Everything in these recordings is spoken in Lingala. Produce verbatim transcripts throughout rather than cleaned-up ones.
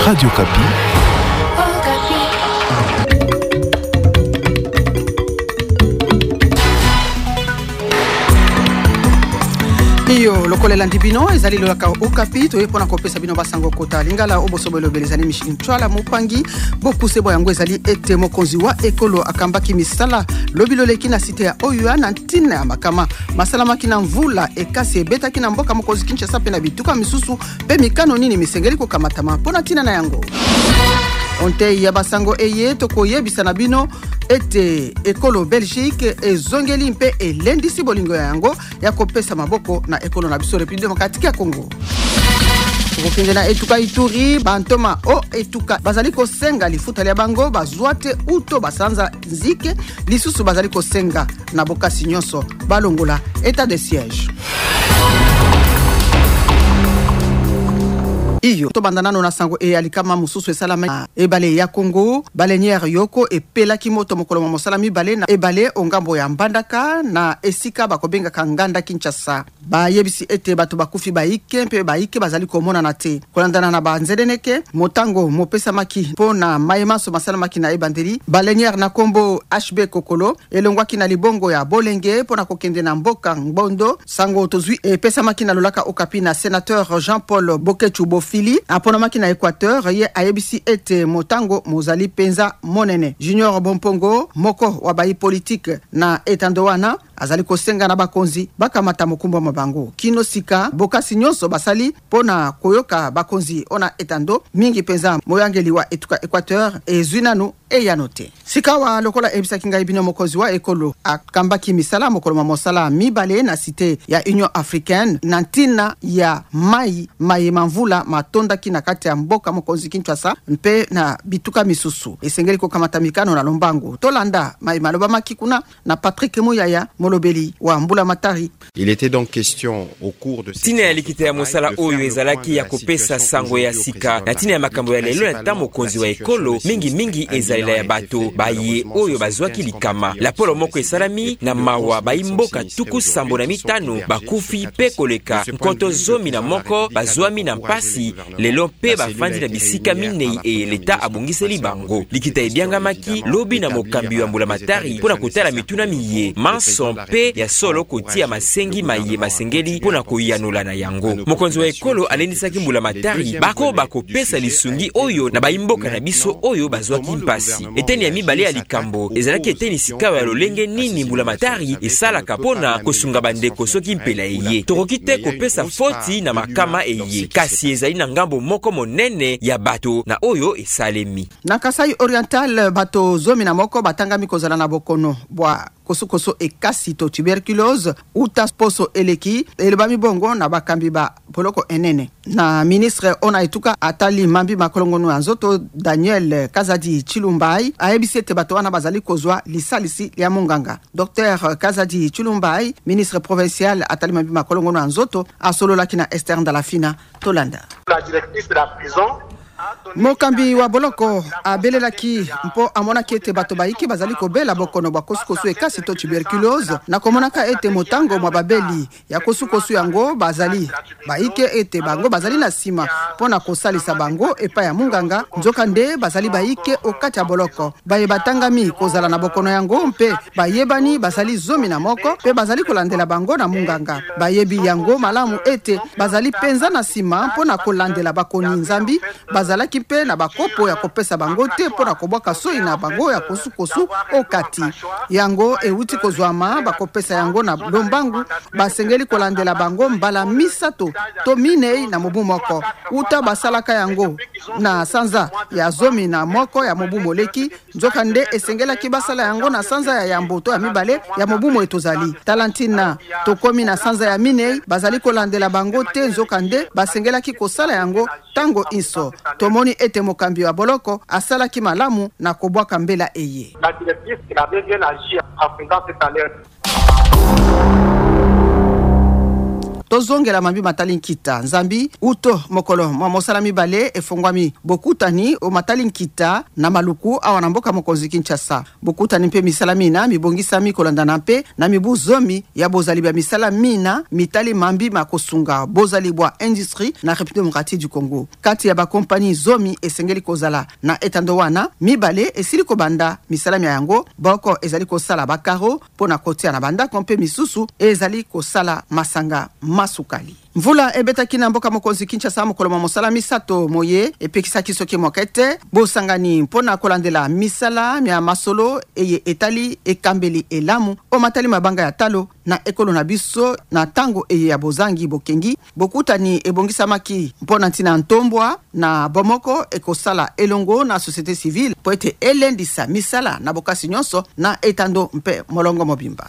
Radio Kapi. Iyo lokolela ndibino ezali lolaka Okapi to yepona kopesa bino basango kota lingala obosobelo belezali mishini twala mupangi boku sebo yango ezali ete mokonzi wa ekolo akambaki misala lobilo leki na site ya Oyua na ntina ya makama masala makina mvula ekasi ebeta kina mboka mokonzi Kinshasa pena bituka misusu pe mikano nini misengeli ko kamatama pona tina na yango onte ya basango eye toko yebisa na bino ete ekolo Belgique ezongeli mpe elendisi bolingo yango ya kopesa maboko na ekolo na biso République démocratique ya Congo. Kokende na etuka Ituri bantoma o etuka bazali ko senga lifuta ya bango bazwate uto basanza nzike lisusu bazali ko senga na bokasi nyonso balongola état de siège. Iyo to bandanano na sango e alikama mususu esalama ebale ya Congo balenière yoko epela kimoto mokolo mosalami bale na ebale ongambo ya Mbandaka na esika bakobenga kanganda Kinshasa ba yebisi ete bato bakufi baike mpe baike bazali komona na te kolandana na banzedeneke motango mopesa maki pona mayemaso masalamaki na ebandeli balenière na kombo H B Kokolo elongwaki na libongo ya Bolenge pona kokende na mboka Ngbondo sango tozui epesa maki na lolaka Okapi na sénateur Jean-Paul Bokechu Bofi apona maki na Équateur ye ayebisi ete motango mozali penza monene Junior Bompongo moko wa bayi politique na etandowana azali kosenga na bakonzi bakamata mokumba mabango kino sika bokasi nyonso basali pona koyoka bakonzi ona etando mingi penza moyangeli wa etuka Équateur ezwinanu eyanote sikawa lokola ebisa kinga ibino mokonzi wa ekolo akambaki misala mokolo mosala mibale na cité ya Union Africaine na ntina ya mai mai mamvula matonda kina kati ya mboka mokonzi Kinshasa mpe na bituka misusu esengeli ko kamata mikano na lombango tolanda mai maloba makikuna na Patrick Moyaya molobeli wa Mbula Matari. Il était donc question au cours de tina ya likita ya mosala oyo ezalaki ya kopesa sango ya sika na tina ya makambo ya lelo na tamo konzi wa ekolo mingi mingi ezalela ya bato baye oyo bazwaki likama la polo moko esalami na mawa baimboka tuku sambo na mitano bakufi pe koleka nkoto zomi na moko bazwami na mpasi lelo pe bafandi na bisika minei e leta abungiseli bango likita ebiangamaki lobi na mokambi wa Mbula Matari pona kotala mituna miye manso pe ya solo kotia masengi maye masengeli pona koyanola na yango mokonzi wa ekolo alendisaki Mbula Matari bako bako pesa lisungi oyo na baimboka na biso oyo bazwaki mpasi eteni ya mibale ya likambo ezalaki eteni sikawa ya lolenge nini Mbula Matari esalaka pona kosunga bandeko soki mpela eye tokoki te kopesa foti na makama eye kasi ezali na ngambo moko monene ya bato na oyo esalemi na Kasai Oriental bato zomi na moko batangami kozala na bokono bwa koso koso ekasi to tuberculose uta poso eleki elebami bongo na bakambi ba poloko enene na ministre ona etuka atali mambi makolongono anzoto Daniel Kazadi Chilumbai ayebisi ete bato wana bazali kozwa lisalisi ya munganga docteur Kazadi Chilumbai ministre provincial atali mambi makolongono anzoto asololaki na Esther Ndalafina tolanda la directrice de la prison mokambi wa boloko abelelaki mpo amonaki ete bato baiki bazali kobela bokono bwa kosukosu ekasi to tuberculose na komonaka ete motango mwa babeli ya kosukosu yango bazali baike ete bango bazali na sima pona kosalisa bango epa ya munganga nzoka nde bazali baike okati ya boloko baye batangami kozala na bokono yango mpe bayebani bazali zomi na moko pe bazali kolandela bango na munganga bayebi yango malamu ete bazali penza na sima pona kolandela bakoni nzambi bazalaki pe na bakopo ya kopesa bango te pona kobwaka soi na bango ya kosukosu okati yango euti kozwama bakopesa yango na lombangu basengeli kolandela bango mbala misato to minei na mobu moko uta basalaka yango na sanza ya zomi na moko ya mobu moleki nzoka nde esengelaki basala yango na sanza ya yamboto ya mibale ya mobu mo etozali talantina tokomi na sanza ya minei bazali kolandela bango te nzoka nde basengelaki kosala yango tango inso tomoni ete mokambi wa boloko asalaki malamu na kobwaka mbela eye. La directrice qui avait bien agi en faisant cette alerte. tozongela mambi matali nkita nzambi uto mokolo mwa mosala mibale efongwami bokutani o matali nkita na maluku awa na mboka mokonzi Kinshasa. Bokutani mpe misala mina mibongisami kolandana mpe na mibu zomi ya bozali bya misala mina mitali mambi makosunga bozali bwa industrie na République démocratique du Congo. Kati ya ba kompani zomi esengeli kozala na etando wana mibale esili kobanda misala mya yango boko ezali kosala bakaro pona kotia na banda kompe misusu ezali kosala masanga masukali. Mvula ebetaki na mboka mokonzi Kinshasa mokolo mwa mosala misato moye epekisaki soki mokete bosangani mpona kolandela misala mya masolo eye etali ekambeli elamu o matali mabanga ya talo na ekolo na biso na tango eye ya bozangi bokengi bokutani ebongisamaki mpona ntina ntombwa na bomoko ekosala elongo na société civile po ete elendisa misala na bokasi nyonso na etando mpe molongo mobimba.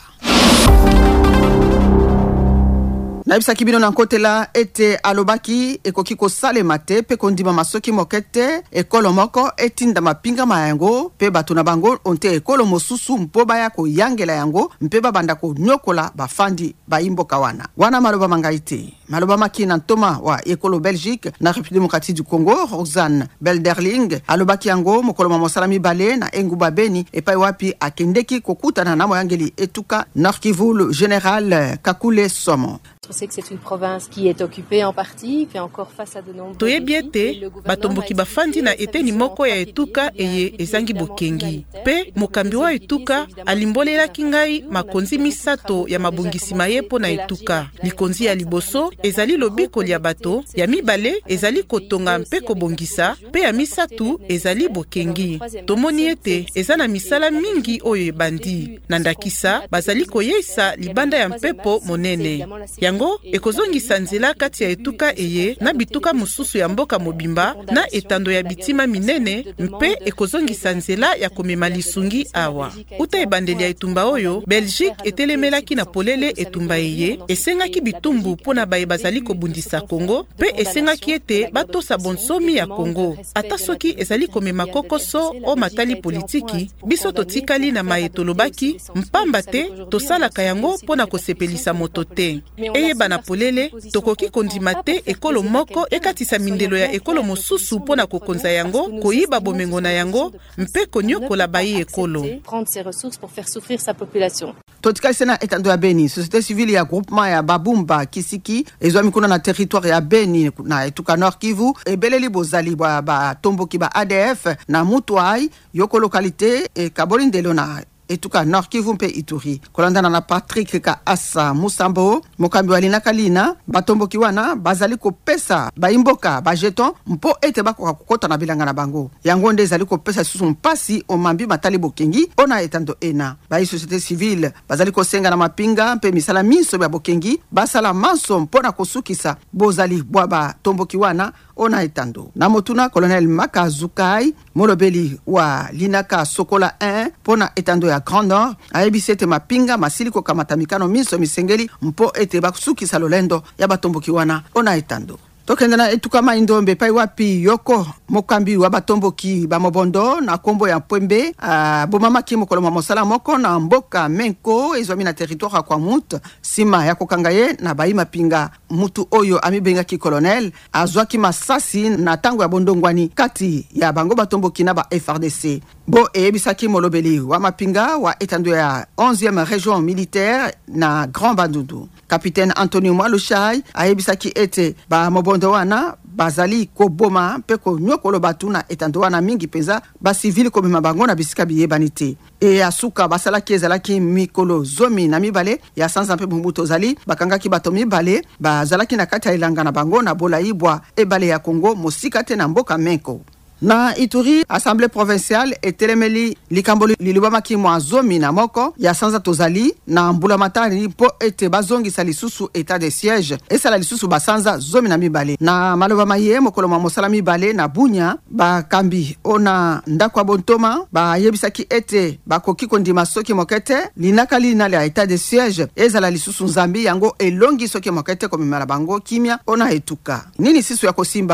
Naibisa kibino na nkotela ete alobaki ekoki kosalema te pe kondima masoki mokete ekolo moko etinda mapinga mayango pe bato na bango onte ekolo mosusu mpoba ya koyangela yango mpe babanda konyokola bafandi baimboka wana. Wana maloba mangaite. Maloba maki na ntoma wa ekolo Belgique na République démocratique du Congo Roxane Belderling alobaki yango mokolo mwa mosala mibale na Enguba Beni epai wapi akendeki kokutana na moyangeli etuka Nord Kivu le général Kakule Somo. On sait que c'est une province qui est occupée en partie, fait encore face à de nombreux défis. Batomboki bafandi na eteni moko ya etuka eye ezangi bokengi. Pe mokambi wa etuka alimbolela kingai makonzi misato ya mabongisi mayepo na etuka. Likonzi ya liboso ezali lobiko ya bato, ya mibale ezali kotonga mpe kobongisa, pe ya misatu ezali bokengi. Tomoni ete ezana misala mingi oyo ebandi. Nandakisa bazali koyeisa libanda ya mpepo monene. Yango ekozongisa nzela kati ya etuka eye na bituka mususu ya mboka mobimba na etando ya bitima minene mpe ekozongisa nzela ya komema lisungi awa. Uta ebandeli ya etumba oyo, Belgique etelemelaki na polele etumba eye, esengaki bitumbu pona baye bazali kobundisa Congo, pe esengaki ete batosa bonsomi ya Congo. Ata soki ezali komema kokoso o matali politiki, biso totikali na maetolobaki, mpamba te tosalaka yango pona kosepelisa moto te. Eye bana polele, tokoki kondima te ekolo moko ekatisa mindelo ya ekolo mosusu pona kokonza yango, koyiba bomengo na yango, mpe konyokola bayi ekolo. Prendre ses ressources pour faire souffrir sa population. Totikali sena etando ya Beni, société civile ya groupement ya Babumba Kisiki, ezwami kuna na territoire ya Beni na etuka Nord Kivu, ebeleli bozali ba, ba tomboki ba A D F na Mutuai, yoko localité e Kabolindelo na etuka Nord Kivu mpe Ituri. Kolandana na Patrick Ka Asa Musambo, mokambi walina kalina, batomboki wana bazali kopesa baimboka bajeton mpo ete bakoka kokota na bilanga na bango. Yango nde ezali kopesa susu mpasi o mambi matali bokengi ona etando ena. Bayi société civile bazali kosenga na mapinga mpe misala miso ya bokengi basala manso mpona kosukisa bozali bwaba tomboki wana ona etando. Na motuna colonel Makazukai molobeli wa linaka Sokola un pona etando ya Grand Nord ayebisi ete mapinga masili kokamata mikano miso misengeli mpo ete bakusukisa lolendo ya batomboki wana ona etando. Tokende na etuka maindombe pai wapi yoko mokambi wa batomboki ba mobondo na kombo ya Pwembe uh, bomamaki mokolo mwa mosala moko na mboka Menko ezwami na territoire kwa Mut sima ya kokangaye na bayi mapinga mutu oyo amibengaki colonel azwaki masasi na tango ya bondongwani kati ya bango batomboki na ba F R D C. Bo ebisaki molobeli wa mapinga wa etando ya onzième région militaire na Grand Bandundu. Capitaine Anthony Mwalushai ayebisaki ete ba mobondo wana bazali koboma mpe konyokolo batu na etando wana mingi peza ba civil komema bango na bisika biyebani te. E asuka basalaki ezalaki mikolo zomi na mibale ya sanza mpe bumbuto zali bakangaki bato mibale bazalaki na kati ya ilanga na bango na bolaibwa ebale ya Congo mosika te na mboka Menko. Na Ituri, Assemblée provinciale etelemeli likambo lilibamaki mwa zomi na moko ya sanza tozali na mbula matari po ete bazongisa lisusu état de siège esala lisusu basanza zomi na mibale. Na maloba maye mokolo mwa mosala mibale na Bunya bakambi ona ndakwa bontoma ba yebisaki ete bakoki kondima soki mokete linaka lina ya état de siège ezala lisusu nzambi yango elongi soki mokete komemala bango kimia ona etuka. Nini sisu ya kosimba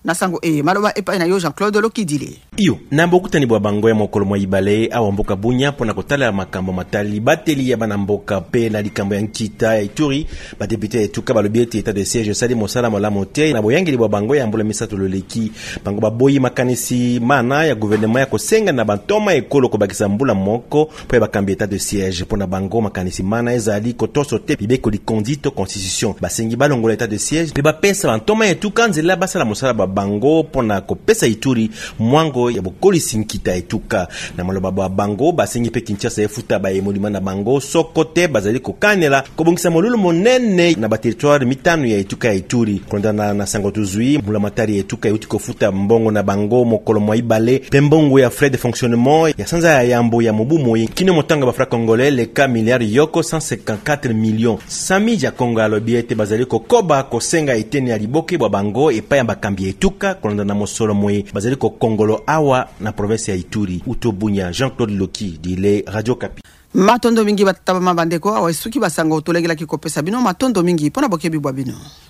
na sango e maloba epai na yo Jean-Claude Lokidile. Iyo na bokutani bwa bango ya mokolo mwa ibale awa mboka Bunya pona kotala makambo matali bateli ya bana mboka pe na likambo ya nkita ya Ituri ba député etuka balobi ete état de siège sali mosala mola mote na boyangeli bwa bango ya mbula misato loleki bango baboyi makanisi mana ya gouvernement ya kosenga na bantoma ekolo ko bakisa mbula moko po ya bakambi état de siège pona bango makanisi mana ezali kotoso te bibeko li conduite constitution basengi balongola état de siège pe bapesa bantoma etuka nzela basala mosala ba bango pona kopesa Ituri mwango ya bokolisi nkita etuka na maloba ba bango basengi pe Kinshasa efuta ba emolima na bango sokote bazali kokanela kobongisa molulu monene na ba territoire mitano ya etuka ya Ituri kondana na sango tuzui mula matari etuka yuti kofuta mbongo na bango mokolo mwa ibale pembongo ya frais de fonctionnement ya sanza ya yambo ya mobumo kino motanga ba fra congolais le ka milliard yoko cent cinquante-quatre millions sami ja Kongo alobiete bazali kokoba kosenga eteni ya liboke bwa bango epa ya bakambi etuka kondana mosolo mwe bazali ko Kongolo awa na province ya Ituri utobunya Jean-Claude Loki dile Radio Kapi. Matondo mingi bataba mabandeko awa isuki basango tolegela kikopesa bino matondo mingi pona bokebi bwa bino.